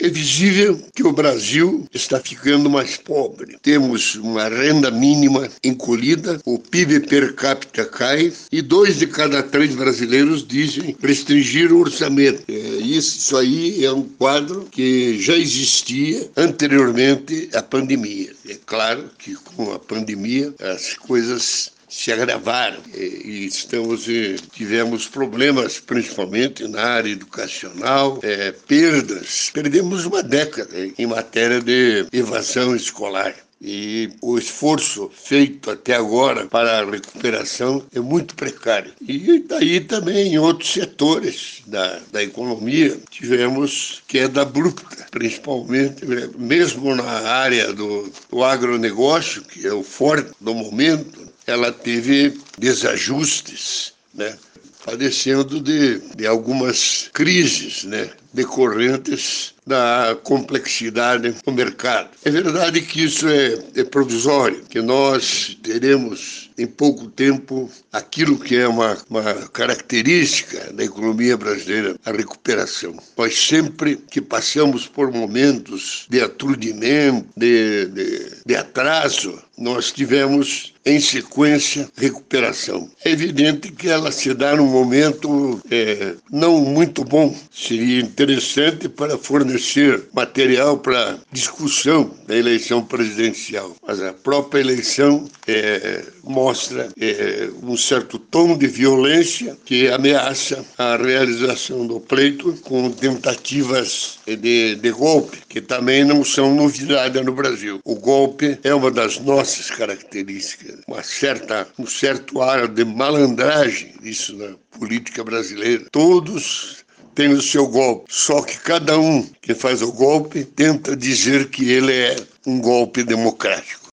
É visível que o Brasil está ficando mais pobre. Temos uma renda mínima encolhida, o PIB per capita cai e 2 de cada 3 brasileiros dizem restringir o orçamento. Isso aí é um quadro que já existia anteriormente à pandemia. É claro que com a pandemia as coisas se agravaram e tivemos problemas, principalmente na área educacional, perdemos uma década em matéria de evasão escolar. E o esforço feito até agora para a recuperação é muito precário. E daí também em outros setores da economia tivemos queda abrupta, principalmente mesmo na área do agronegócio, que é o forte do momento, ela teve desajustes, né? Padecendo de algumas crises, né, decorrentes da complexidade do mercado. É verdade que isso é provisório, que nós teremos em pouco tempo aquilo que é uma característica da economia brasileira, a recuperação. Nós sempre que passamos por momentos de aturdimento, de atraso, nós tivemos em sequência recuperação. É evidente que ela se dá num momento não muito bom. Seria interessante para fornecer material para discussão da eleição presidencial, mas a própria eleição mostra um certo tom de violência que ameaça a realização do pleito com tentativas de golpe, que também não são novidade no Brasil. O golpe é uma das nossas características, um certo ar de malandragem, isso na política brasileira. Todos têm o seu golpe, só que cada um que faz o golpe tenta dizer que ele é um golpe democrático.